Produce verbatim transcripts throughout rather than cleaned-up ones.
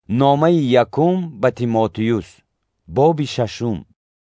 نامه یکم به تیموتئوس باب ششم.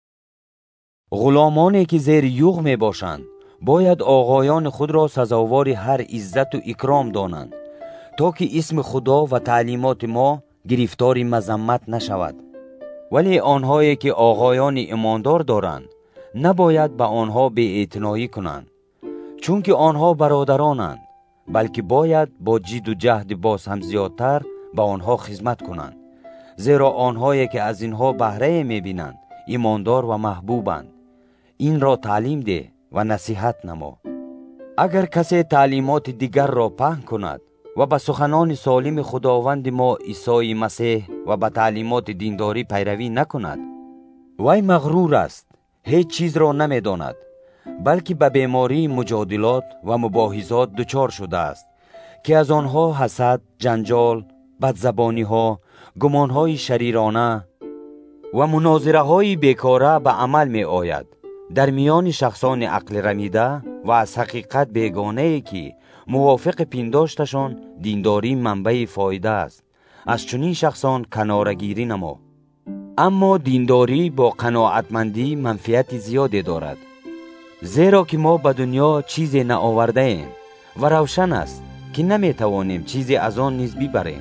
غلامانی که زیر یوغ می باشند باید آقایان خود را سزاوار هر عزت و اکرام دانند، تا که اسم خدا و تعلیمات ما گرفتار مذمت نشود. ولی آنهایی که آقایان ایماندار دارند نباید به آنها بی‌اعتنایی کنند، چون که آنها برادرانند، بلکه باید با جد و جهد باز هم زیادتر به آنها خدمت کنند، زیرا آنهایی که از اینها بهره می‌بینند ایماندار و محبوبند. این را تعلیم ده و نصیحت نما. اگر کسی تعلیمات دیگر را پهن کند و به سخنان سالم خداوند ما عیسی مسیح و به تعلیمات دینداری پیروی نکند، وی مغرور است، هیچ چیز را نمی‌داند، بلکه به بیماری مجادلات و مباحثات دچار شده است که از آنها حسد، جنجال، بدزبانی ها، گمان های شریرانه و مناظره های بیکاره به عمل می آید در میان شخصان عقل رمیده و از حقیقت بیگانه ای که موافق پنداشتشان دینداری منبع فایده است. از چنین شخصان کنارگیری نما. اما دینداری با قناعتمندی منفعت زیادی دارد، زیرا که ما به دنیا چیزی نآورده ایم و روشن است که نمی توانیم چیزی از آن نیز ببریم.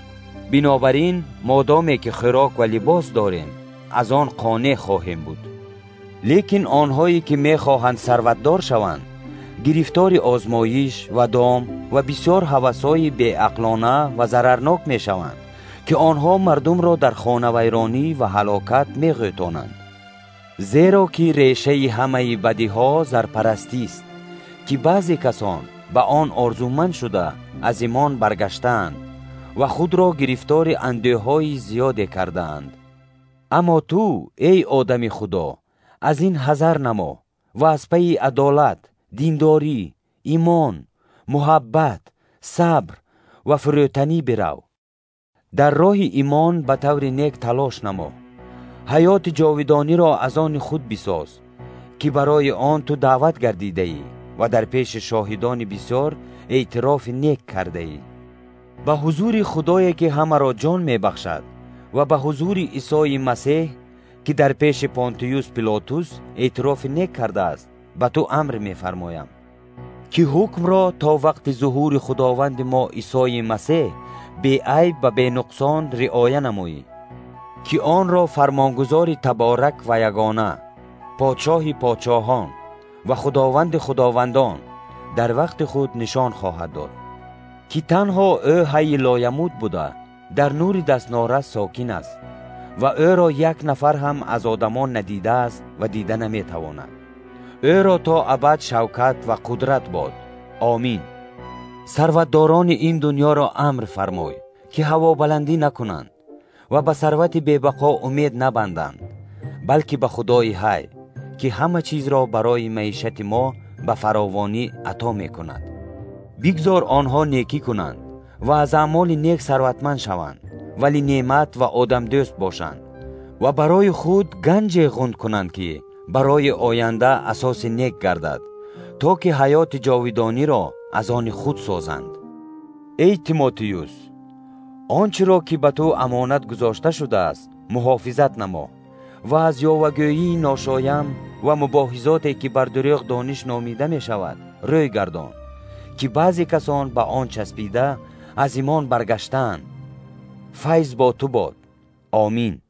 بنابراین مادامی که خوراک و لباس داریم از آن قانع خواهیم بود. لیکن آنهایی که می خواهند ثروتدار شوند گرفتار آزمایش و دام و بسیار هوس‌های بی‌عقلانه و ضررناک می شوند که آنها مردم را در خانه ویرانی و هلاکت می غوطانند. زیرا که ریشه همه بدیها زرپرستی است که بعضی کسان به آن آرزومند شده از ایمان برگشتند و خود را گرفتار اندوه‌های زیادی کردند. اما تو ای آدم خدا از این حذر نما و از پی عدالت، دینداری، ایمان، محبت، صبر و فروتنی برو. در راه ایمان به طور نیک تلاش نما. حیات جاودانی را از آن خود بساز که برای آن تو دعوت گردیده ای و در پیش شاهدان بسیار اعتراف نیک کرده ای. به حضور خدایی که همه را جان می بخشد و به حضور عیسی مسیح که در پیش پونتیوس پیلاتوس اعتراف نیک کرده است به تو امر می فرمایم که حکم را تا وقت ظهور خداوند ما عیسی مسیح بی عیب و بی نقصان رعایت نمایی، که آن را فرمانگزار تبارک و یگانه، پادشاه پادشاهان و خداوند خداوندان در وقت خود نشان خواهد داد، که تنها او حی لایموت بوده در نور دستنارس ساکن است و او را یک نفر هم از آدمان ندیده است و دیده نمی تواند. او را تا ابد شوکت و قدرت باد. آمین. ثروتداران این دنیا را امر فرمای که هوا بلندی نکنند و به ثروت بی‌بقا امید نبندند، بلکه به خدای حی که همه چیز را برای معیشت ما به فراوانی عطا می کند. بگذار آنها نیکی کنند و از اعمال نیک ثروتمند شوند، ولی نعمت و آدم دوست باشند و برای خود گنج غنود کنند که برای آینده اساس نیک گردد، تا که حیات جاودانی را از آن خود سازند. ای تیموتئوس، آنچه را که به تو امانت گذاشته شده است محافظت نما و از یاوه‌گویی ناشایم و مباحثاتی که بر دروغ دانش نامیده می شود روی گردان، که بعضی کسان به آن چسبیده از ایمان برگشتند. فیض با تو باد. آمین.